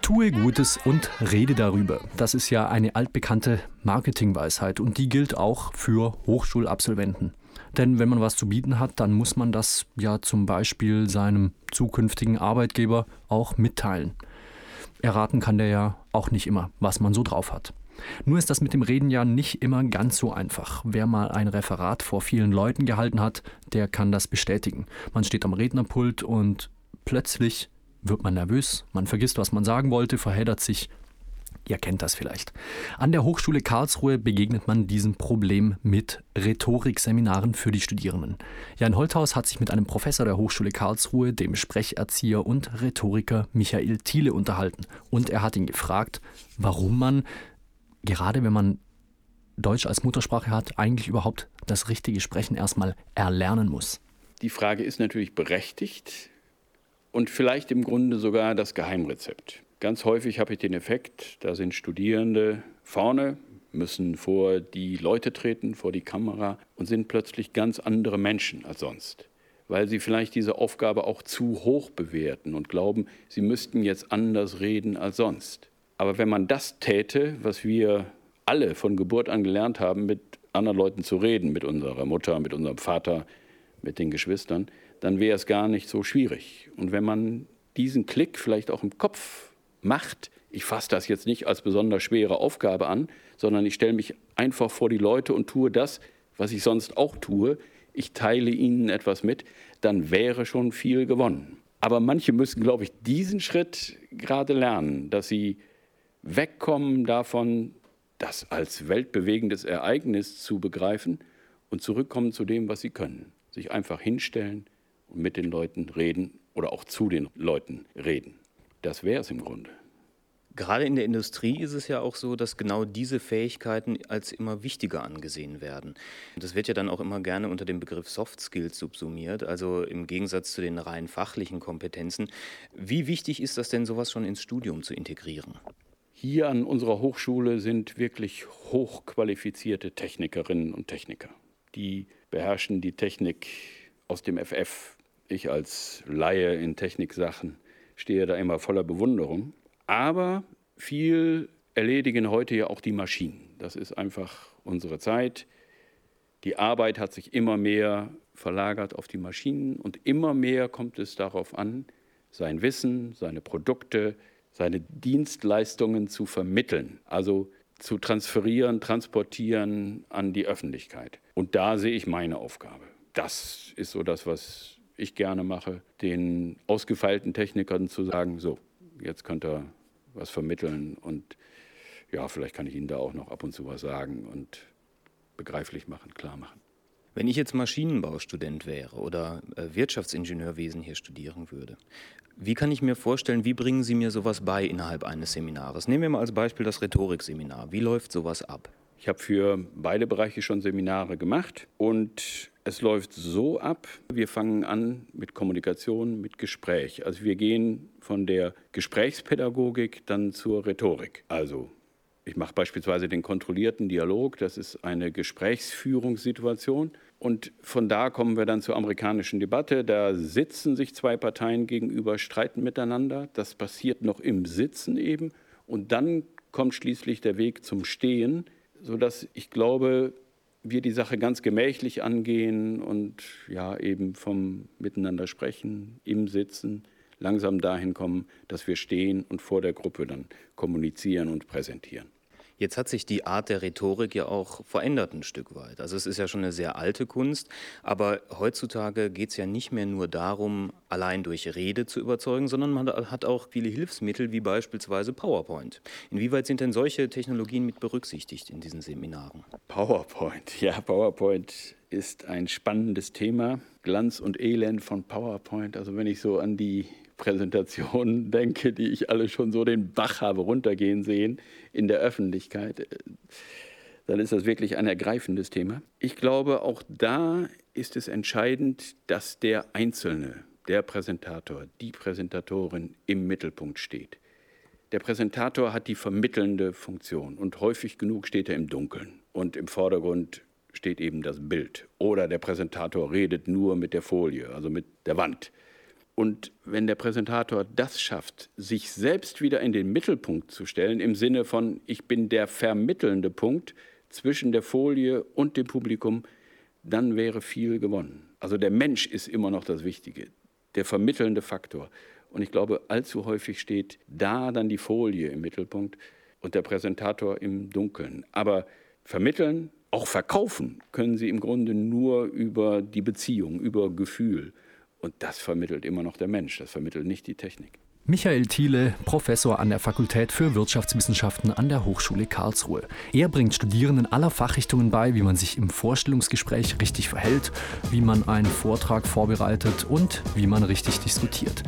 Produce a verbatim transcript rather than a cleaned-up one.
Tue Gutes und rede darüber. Das ist ja eine altbekannte Marketingweisheit und die gilt auch für Hochschulabsolventen. Denn wenn man was zu bieten hat, dann muss man das ja zum Beispiel seinem zukünftigen Arbeitgeber auch mitteilen. Erraten kann der ja auch nicht immer, was man so drauf hat. Nur ist das mit dem Reden ja nicht immer ganz so einfach. Wer mal ein Referat vor vielen Leuten gehalten hat, der kann das bestätigen. Man steht am Rednerpult und plötzlich wird man nervös, man vergisst, was man sagen wollte, verheddert sich. Ihr kennt das vielleicht. An der Hochschule Karlsruhe begegnet man diesem Problem mit Rhetorikseminaren für die Studierenden. Jan Holthaus hat sich mit einem Professor der Hochschule Karlsruhe, dem Sprecherzieher und Rhetoriker Michael Thiele unterhalten. Und er hat ihn gefragt, warum man, gerade wenn man Deutsch als Muttersprache hat, eigentlich überhaupt das richtige Sprechen erstmal erlernen muss. Die Frage ist natürlich berechtigt und vielleicht im Grunde sogar das Geheimrezept. Ganz häufig habe ich den Effekt, da sind Studierende vorne, müssen vor die Leute treten, vor die Kamera und sind plötzlich ganz andere Menschen als sonst, weil sie vielleicht diese Aufgabe auch zu hoch bewerten und glauben, sie müssten jetzt anders reden als sonst. Aber wenn man das täte, was wir alle von Geburt an gelernt haben, mit anderen Leuten zu reden, mit unserer Mutter, mit unserem Vater, mit den Geschwistern, dann wäre es gar nicht so schwierig. Und wenn man diesen Klick vielleicht auch im Kopf macht, ich fasse das jetzt nicht als besonders schwere Aufgabe an, sondern ich stelle mich einfach vor die Leute und tue das, was ich sonst auch tue. Ich teile ihnen etwas mit, dann wäre schon viel gewonnen. Aber manche müssen, glaube ich, diesen Schritt gerade lernen, dass sie wegkommen davon, das als weltbewegendes Ereignis zu begreifen und zurückkommen zu dem, was sie können. Sich einfach hinstellen und mit den Leuten reden oder auch zu den Leuten reden. Das wäre es im Grunde. Gerade in der Industrie ist es ja auch so, dass genau diese Fähigkeiten als immer wichtiger angesehen werden. Das wird ja dann auch immer gerne unter dem Begriff Soft Skills subsumiert, also im Gegensatz zu den rein fachlichen Kompetenzen. Wie wichtig ist das denn, sowas schon ins Studium zu integrieren? Hier an unserer Hochschule sind wirklich hochqualifizierte Technikerinnen und Techniker. Die beherrschen die Technik aus dem F F. Ich als Laie in Techniksachen stehe da immer voller Bewunderung. Aber viel erledigen heute ja auch die Maschinen. Das ist einfach unsere Zeit. Die Arbeit hat sich immer mehr verlagert auf die Maschinen und immer mehr kommt es darauf an, sein Wissen, seine Produkte, seine Dienstleistungen zu vermitteln, also zu transferieren, transportieren an die Öffentlichkeit. Und da sehe ich meine Aufgabe. Das ist so das, was ich gerne mache, den ausgefeilten Technikern zu sagen, so, jetzt könnt ihr was vermitteln und ja, vielleicht kann ich Ihnen da auch noch ab und zu was sagen und begreiflich machen, klar machen. Wenn ich jetzt Maschinenbaustudent wäre oder äh, Wirtschaftsingenieurwesen hier studieren würde, wie kann ich mir vorstellen, wie bringen Sie mir sowas bei innerhalb eines Seminars? Nehmen wir mal als Beispiel das Rhetorikseminar. Wie läuft sowas ab? Ich habe für beide Bereiche schon Seminare gemacht und es läuft so ab, wir fangen an mit Kommunikation, mit Gespräch. Also wir gehen von der Gesprächspädagogik dann zur Rhetorik. Also ich mache beispielsweise den kontrollierten Dialog, das ist eine Gesprächsführungssituation. Und von da kommen wir dann zur amerikanischen Debatte. Da sitzen sich zwei Parteien gegenüber, streiten miteinander. Das passiert noch im Sitzen eben. Und dann kommt schließlich der Weg zum Stehen, sodass ich glaube, wir die Sache ganz gemächlich angehen und ja eben vom Miteinander sprechen, im Sitzen, langsam dahin kommen, dass wir stehen und vor der Gruppe dann kommunizieren und präsentieren. Jetzt hat sich die Art der Rhetorik ja auch verändert ein Stück weit. Also es ist ja schon eine sehr alte Kunst, aber heutzutage geht es ja nicht mehr nur darum, allein durch Rede zu überzeugen, sondern man hat auch viele Hilfsmittel, wie beispielsweise PowerPoint. Inwieweit sind denn solche Technologien mit berücksichtigt in diesen Seminaren? PowerPoint, ja, PowerPoint ist ein spannendes Thema. Glanz und Elend von PowerPoint. Also wenn ich so an die Präsentationen denke, die ich alle schon so den Bach habe runtergehen sehen in der Öffentlichkeit, dann ist das wirklich ein ergreifendes Thema. Ich glaube, auch da ist es entscheidend, dass der Einzelne, der Präsentator, die Präsentatorin im Mittelpunkt steht. Der Präsentator hat die vermittelnde Funktion und häufig genug steht er im Dunkeln und im Vordergrund steht eben das Bild. Oder der Präsentator redet nur mit der Folie, also mit der Wand. Und wenn der Präsentator das schafft, sich selbst wieder in den Mittelpunkt zu stellen, im Sinne von, ich bin der vermittelnde Punkt zwischen der Folie und dem Publikum, dann wäre viel gewonnen. Also der Mensch ist immer noch das Wichtige, der vermittelnde Faktor. Und ich glaube, allzu häufig steht da dann die Folie im Mittelpunkt und der Präsentator im Dunkeln. Aber vermitteln, auch verkaufen können Sie im Grunde nur über die Beziehung, über Gefühl. Und das vermittelt immer noch der Mensch, das vermittelt nicht die Technik. Michael Thiele, Professor an der Fakultät für Wirtschaftswissenschaften an der Hochschule Karlsruhe. Er bringt Studierenden aller Fachrichtungen bei, wie man sich im Vorstellungsgespräch richtig verhält, wie man einen Vortrag vorbereitet und wie man richtig diskutiert.